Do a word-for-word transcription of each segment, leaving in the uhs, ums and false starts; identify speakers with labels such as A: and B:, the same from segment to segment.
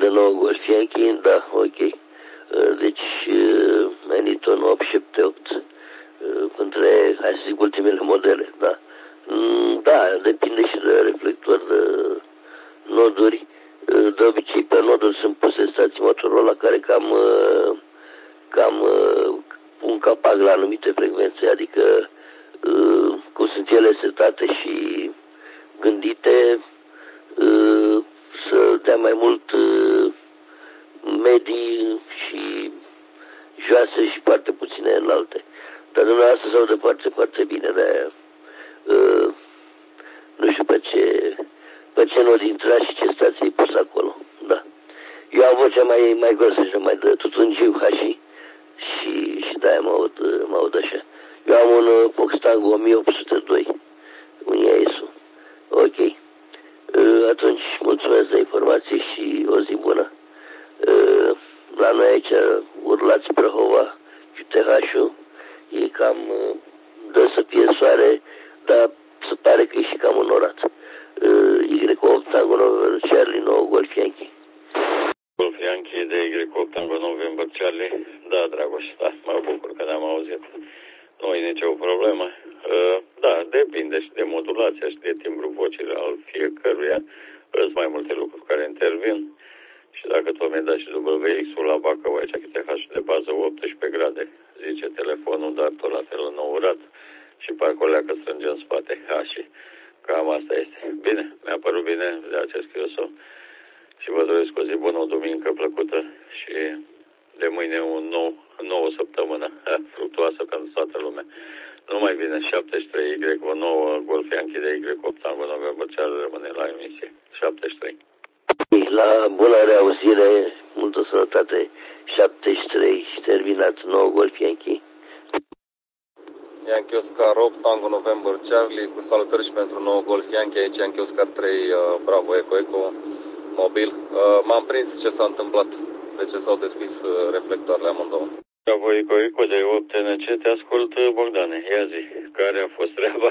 A: de nou Golf Yankee, da, ok. Deci, Manitou opt șapte opt, între, hai să zic, ultimele modele, da. Da, depinde și de reflector, de noduri. De obicei, pe noduri sunt puse stații Motorola care cam, cam un capac la anumite frecvențe, adică cum sunt ele setate și gândite să dea mai mult medii și joase și foarte puține înalte. Dar dumneavoastră se aude foarte, foarte bine, de-aia nu știu pe ce, pe ce nod intra și ce stație e pus acolo, da. Eu am vocea mai, mai grosă și mai de tutungiu, ha, și, și, și de-aia mă aud, mă aud așa. Eu am un Fox Tango o mie opt sute doi, un I A S-ul. Ok. Atunci, mulțumesc de informație și o zi bună. La noi aici, urlați Prahova, Q T H-ul, e cam, dă să fie soare, dar se pare că e și cam înorat. Y opt Tango November Charlie, nouă Golf Yankee.
B: Golf Yankee de Y opt Tango November Charlie, da, Dragoș, da, mă bucur că ne-am auzit. Nu e nicio problemă. Da, depinde și de modulația și de timbru vocii al fiecăruia. Sunt mai multe lucruri care intervin. Și dacă tu mi-ai dat și W X-ul la Bacău, aici Q T H de bază optsprezece grade, zice telefonul, dar tot la fel înourat și parcă o leacă strânge în spate. Ha, și cam asta este. Bine, mi-a părut bine de acest Chioso și vă doresc o zi bună, o duminică plăcută și de mâine o nou, nouă săptămână fructuoasă pentru toată lumea. Nu mai bine, șaptezeci și trei Y o nouă Golf Yankee de Y opt Tango November Charlie rămâne la emisie. șaptezeci și trei.
A: La bună reauzire, multă sănătate, șaptezeci și trei și terminat, nouă Golf Yankee.
C: Yankee Oscar opt Tango November Charlie, cu salutări și pentru nouă Golf Yankee, aici Yankee Oscar trei, uh, Bravo Eco Eco, mobil. Uh, m-am prins ce s-a întâmplat, de ce s-au deschis uh, reflectoarele amândouă.
B: Bravo Eco Eco de opt N C, te ascult, Bogdane, ia zi, care a fost treaba?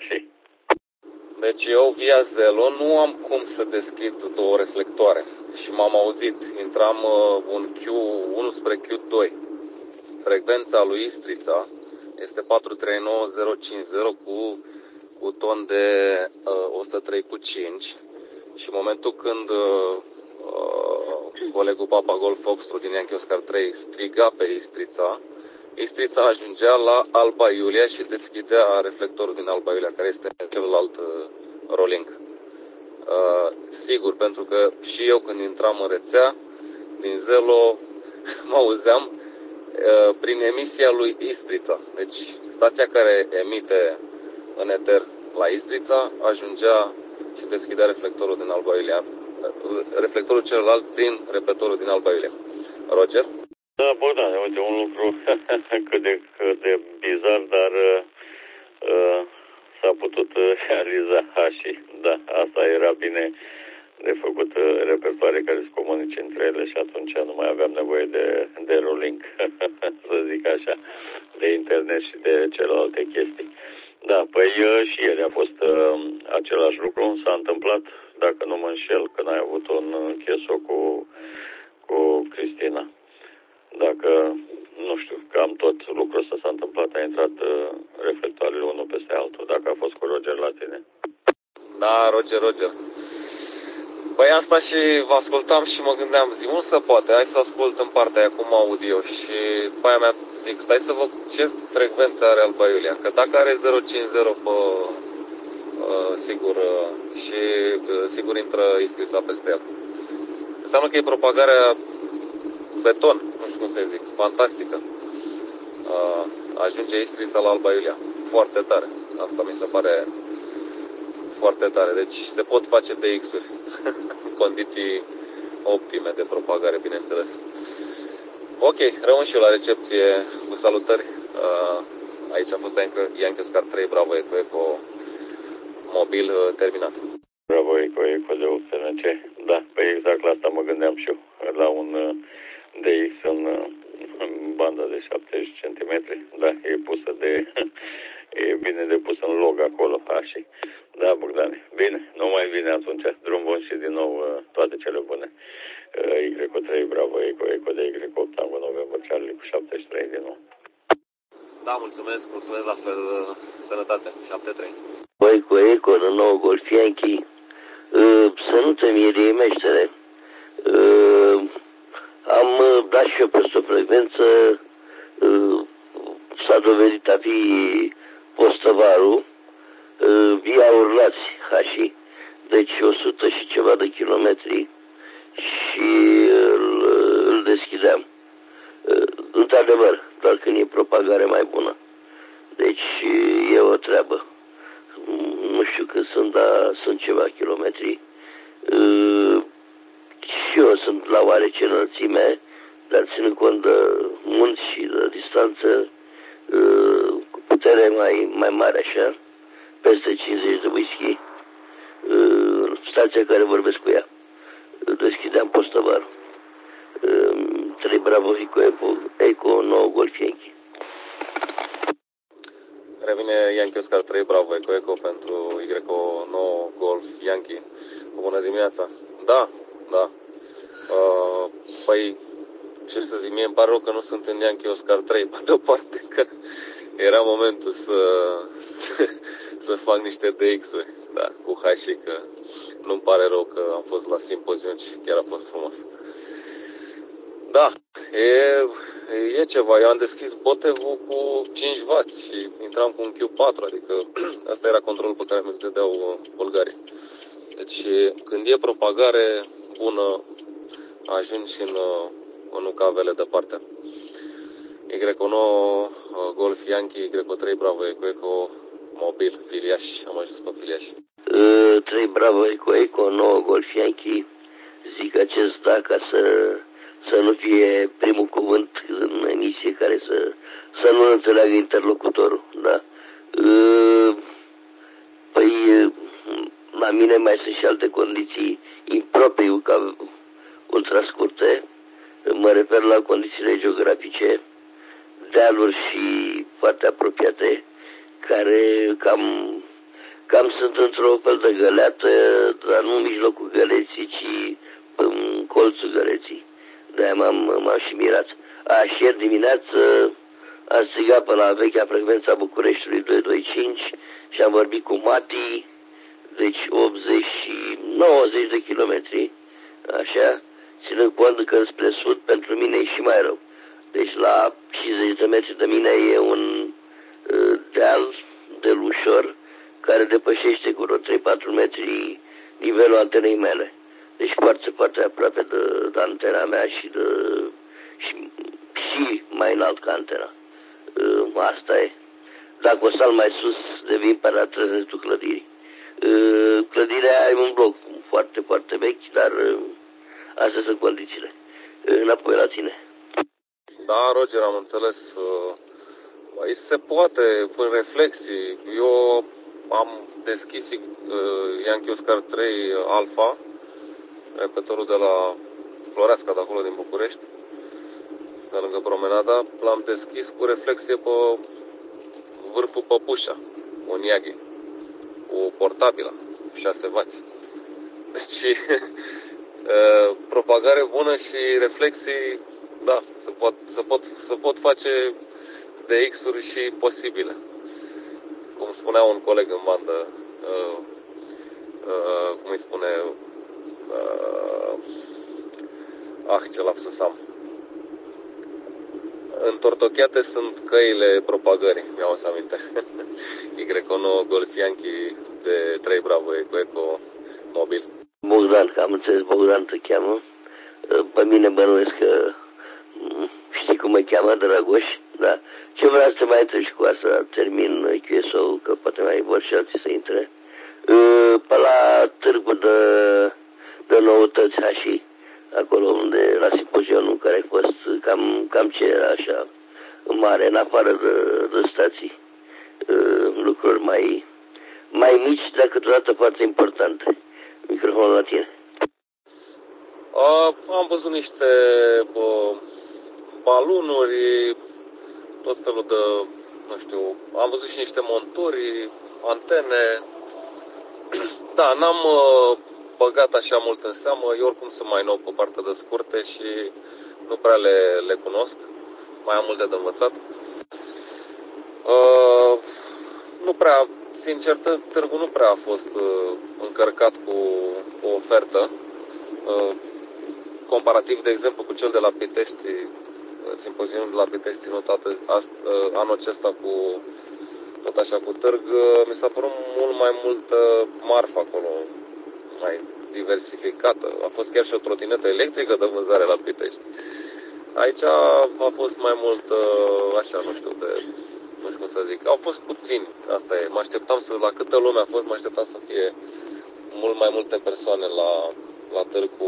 C: Deci eu via Zelo nu am cum să deschid două reflectoare și m-am auzit, intram uh, un Q unu spre Q doi. Frecvența lui Istrița este patru trei nouă zero cinci zero cu, cu ton de uh, o sută trei cu cinci și în momentul când uh, uh, colegul Papa Golf Foxtrot din Yankee Oscar trei striga pe Istrița, Istrița ajungea la Alba Iulia și deschidea reflectorul din Alba Iulia, care este celălalt uh, rolling. Uh, sigur, pentru că și eu când intram în rețea, din Zelo, mă auzeam uh, prin emisia lui Istrița. Deci stația care emite în eter la Istrița ajungea și deschidea reflectorul din Alba Iulia, uh, reflectorul celălalt prin repetorul din Alba Iulia. Roger?
B: Da, Bogdan, uite, un lucru cât de, cât de bizar, dar uh, s-a putut realiza și da, asta era bine de făcut repertoare care se comunice între ele și atunci nu mai aveam nevoie de, de rolling, să zic așa, de internet și de celelalte chestii. Da, păi și ieri a fost uh, același lucru, s-a întâmplat, dacă nu mă înșel, când ai avut un cheso cu, cu Cristina. Dacă, nu știu, cam tot lucrul ăsta s-a întâmplat, a intrat uh, reflectoarele unul peste altul, dacă a fost cu Roger la tine.
C: Da, Roger, Roger. Păi asta și vă ascultam și mă gândeam, zi, nu se poate, hai să ascult în partea aia cum audio și după aia mea zic, stai să văd ce frecvență are Alba Iulia, că dacă are zero cinci zero pe, uh, sigur, uh, și uh, sigur intră Istrița peste el. Înseamnă că e propagarea beton, nu știu cum să zic, fantastică. Uh, ajunge Istrița la Alba Iulia, foarte tare, asta mi se pare foarte tare, deci se pot face D X-uri în condiții optime de propagare, bineînțeles. Ok, rămân și eu la recepție cu salutări. Uh, aici a fost Yankee Oscar trei, Bravo Eco Eco, mobil uh, terminat.
B: Bravo Eco Eco de opt N C. Da, păi exact la asta mă gândeam și eu, la un uh, D X în, uh, în banda de șaptezeci centimetri. Da, e pusă de... e bine de pus în log acolo, așa. Da, Bogdane. Bine, nu mai bine atunci. Drum bun și din nou toate cele bune. Eco trei, Bravo, Eco, Eco de Y opt, Tango November Charlie cu șaptezeci și trei din nou.
C: Da, mulțumesc, mulțumesc la fel, sănătate, șapte trei.
A: Eco, Eco, nou Golf Yankee, să nu te miri, meștere. Am dat și eu peste o frecvență, s-a dovedit a fi Postăvaru, via Urlați, Hașii, deci o sută și ceva de kilometri și îl, îl deschideam. Într-adevăr, doar când e propagare mai bună. Deci e o treabă. Nu știu cât sunt, dar sunt ceva kilometri. Și eu sunt la oarece înălțime, dar ținând cont de munți și de distanță, cu putere mai, mai mare așa, peste cincizeci de whisky, stația care vorbesc cu ea. Deschideam Postăvar. trei Bravo Eco, Eco, Eco nouă Golf Yankee.
C: Revine Yankee Oscar trei Bravo Eco Eco pentru Y nouă Golf Yankee. Bună dimineața. Da, da. Uh, păi, ce să zic, mie îmi pare rău că nu sunt în Yankee Oscar trei, pe de-o parte, că era momentul să, să fac niște D X-uri, da, cu Hashi, că nu-mi pare rău că am fost la simpozion și chiar a fost frumos. Da, e, e ceva. Eu am deschis Botevu cu cinci wați și intram cu un Q patru, adică asta era controlul pe care mi-l dădeau bulgarii. Deci când e propagare bună, ajungi și în, în U K V-le departe. Y nouă Golf Yankee, Y trei Bravo Eco Eco mobil, Filiaș, am ajuns pe Filiaș.
A: Uh, trei Bravo Eco Eco nouă Golf Yankee, zic acest da ca să, să nu fie primul cuvânt în emisie care să, să nu înțeleagă interlocutorul, da? Uh, păi la mine mai sunt și alte condiții impropriu ca ultrascurte, mă refer la condițiile geografice, dealuri și foarte apropiate, care cam, cam sunt într-o fel de găleată, dar nu în mijlocul găleții, ci în colțul găleții. De-aia m-am, m-am și mirat. A, și ieri dimineață am strigat pe la vechea frecvența Bucureștiului doi doi cinci și am vorbit cu Mati, deci optzeci și nouăzeci de kilometri, așa, ținând cont că spre sud pentru mine e și mai rău. Deci la cincizeci de metri de mine e un uh, deal de ușor care depășește cu vreo trei patru metri nivelul antenei mele. Deci foarte, foarte aproape de, de antena mea și, de, și, și mai înalt ca antena. Uh, asta e. Dacă o sal mai sus, devin paratră restul clădirii. Uh, clădirea e un bloc foarte, foarte vechi, dar uh, astea sunt condițiile. Uh, înapoi la tine.
C: Da, Roger, am înțeles. Aici se poate, prin reflexii. Eu am deschis uh, Yankee Oscar trei Alpha, repetorul de la Floreasca, de acolo din București, de lângă promenada. L-am deschis cu reflexie pe vârful Păpușa, un Yagi, cu portabilă, șase wați. Deci, uh, propagare bună și reflexii, da, se pot, se pot, se pot face D X-uri și posibile. Cum spunea un coleg în bandă, uh, uh, cum îi spune, uh, ah, ce lapsus am. Întortocheate sunt căile propagării, mi-au să aminte. Y nouă Golf Yankee de trei Bravo Eco Eco mobil.
A: Bogdan, că am înțeles, Bogdan te cheamă. Pe mine bănuiesc că știi cum mă cheamă, Dragoș, da? Ce vreau să te mai întreb și cu asta, termin Q S O, că poate mai vor și alții să intre. Pe la târgul de, de noutăți Hașii, acolo unde, la simpozionul în care ai fost, cam, cam ce era așa, în mare, în afară de, de stații, lucruri mai, mai mici, dar câteodată foarte importante. Microfonul la tine.
C: Uh, am văzut niște uh, balunuri, tot felul de, nu știu, am văzut și niște monturi, antene. Da, n-am, uh, băgat așa mult în seamă. Eu oricum sunt mai nou pe partea de scurte și nu prea le, le cunosc. Mai am multe de învățat. Uh, nu prea, sincer, târgul nu prea a fost uh, încărcat cu o ofertă. Uh, comparativ, de exemplu, cu cel de la Pitești, simpozionul de la Pitești ținut anul acesta cu, tot așa, cu târg, mi s-a părut mult mai multă marfă acolo, mai diversificată. A fost chiar și o trotinetă electrică de vânzare la Pitești. Aici a fost mai mult, așa, nu știu, de, nu știu cum să zic, au fost puțini, asta e. Mă așteptam să, la câtă lume a fost, mă așteptam să fie mult mai multe persoane la, la târg cu,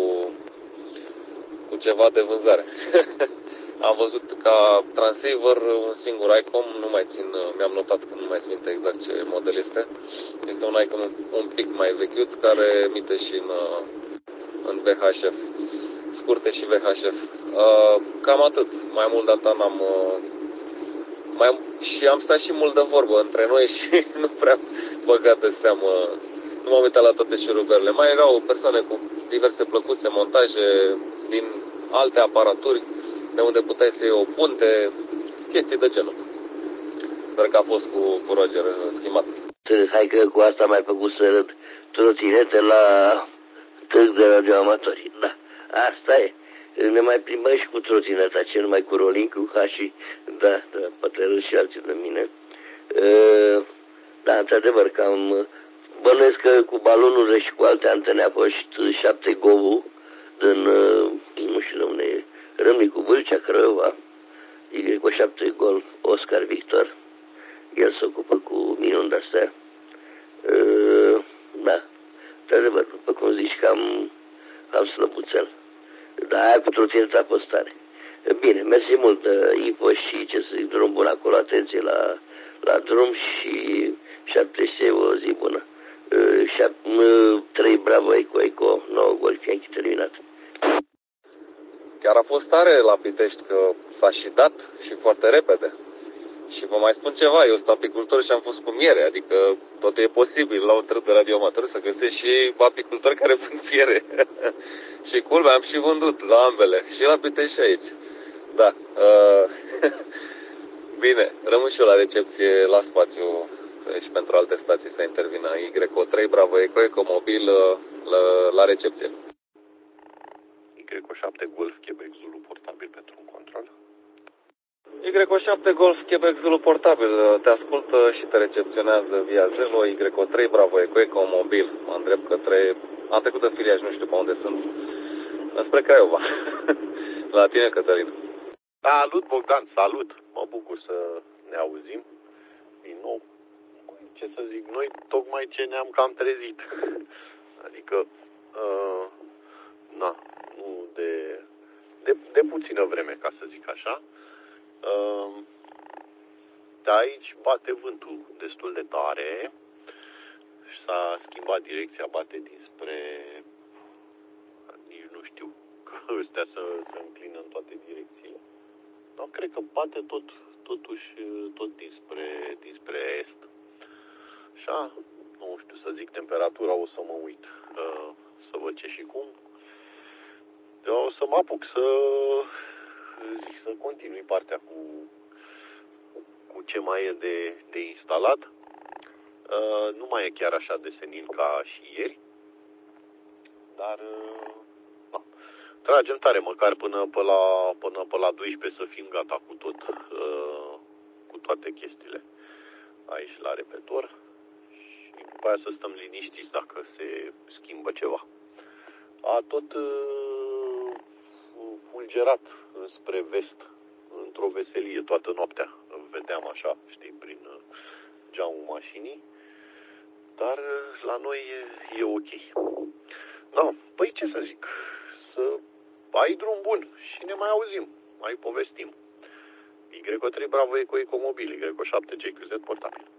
C: cu ceva de vânzare. Am văzut ca transceiver un singur ICOM, nu mai țin, mi-am notat că nu mai țin exact ce model este. Este un ICOM un pic mai vechiuț care emite și în, în V H F, scurte și V H F. Cam atât, mai mult data n-am... Mai am, și am stat și mult de vorbă între noi și nu prea băgat de seamă. Nu m-am uitat la toate șurubelele. Mai erau persoane cu diverse plăcuțe, montaje din alte aparaturi, de unde puteai să iei o punte, chestii de genul. Sper că a fost cu, cu Roger schimbat.
A: Hai că cu asta mai făcut să râd trotinete la târg de radioamatori. Da, asta e. Ne mai plimbăm și cu trotineta, ce numai cu rolling, cu hașii, da, da, poate râd și alții de mine. Uh, da, într-adevăr, cam bănuiesc că cu balonurile și cu alte antene a fost șapte Govu din, uh, nu știu de unde e, Râmnicu Vâlcea, Craiova, Y cu șapte Golf, Oscar Victor, el se ocupă cu minuni de-astea. Uh, da, într-adevăr, după cum zici, cam, cam slăbuțel. Da, aia cu trotineta a fost tare. Bine, mersi mult, Ipo, și ce să zic, drum bun acolo, atenție la, la drum și șapte o zi bună. trei Bravo Eco Eco, nouă Golf Yankee terminat.
C: Chiar a fost tare la Pitești că s-a și dat și foarte repede. Și vă mai spun ceva, eu sunt apicultor și am fost cu miere, adică totul e posibil la un târg de radioamator să găsești și apicultori care vând fiere. Și culmea, am și vândut la ambele, și la Pitești și aici. Da. Uh, bine, rămân și eu la recepție, la spațiu și pentru alte stații să intervină. Y O trei Bravo Eco Eco Mobil la, la recepție.
D: Y O șapte Golf Quebec Zulu portabil pentru un control.
C: Y O șapte Golf Quebec Zulu portabil, te ascultă și te recepționează via Zelo. Y O trei Bravo Eco Eco Mobil. Mă îndrept către... Am trecut în Filiaj, nu știu pe unde sunt. Spre Craiova. La tine, Cătălin.
D: Salut, Bogdan, salut! Mă bucur să ne auzim din nou. Ce să zic, noi tocmai ce ne-am cam trezit. Adică, uh, na, nu de, de, de puțină vreme, ca să zic așa. Uh, de aici bate vântul destul de tare și s-a schimbat direcția, bate dinspre, nici nu știu, că ăstea să se înclină în toate direcțiile. Dar cred că bate tot, totuși tot dinspre, dinspre est. Așa, nu știu să zic, temperatura o să mă uit, uh, să văd ce și cum. Eu o să mă apuc să, zic, să continui partea cu, cu ce mai e de, de instalat. Uh, nu mai e chiar așa de senin ca și ieri, dar uh, na. Tragem tare, măcar până pe la, până pe la doisprezece să fim gata cu tot, uh, cu toate chestiile aici la repetor. Și după aia să stăm liniștiți dacă se schimbă ceva. A tot uh, fulgerat spre vest, într-o veselie toată noaptea. Vedeam așa, știi, prin uh, geamul mașinii. Dar uh, la noi e, e ok. No, păi ce să zic, să ai drum bun și ne mai auzim, mai povestim. Y O trei Bravo Eco Eco Mobil, Y O șapte G Q Z portabil.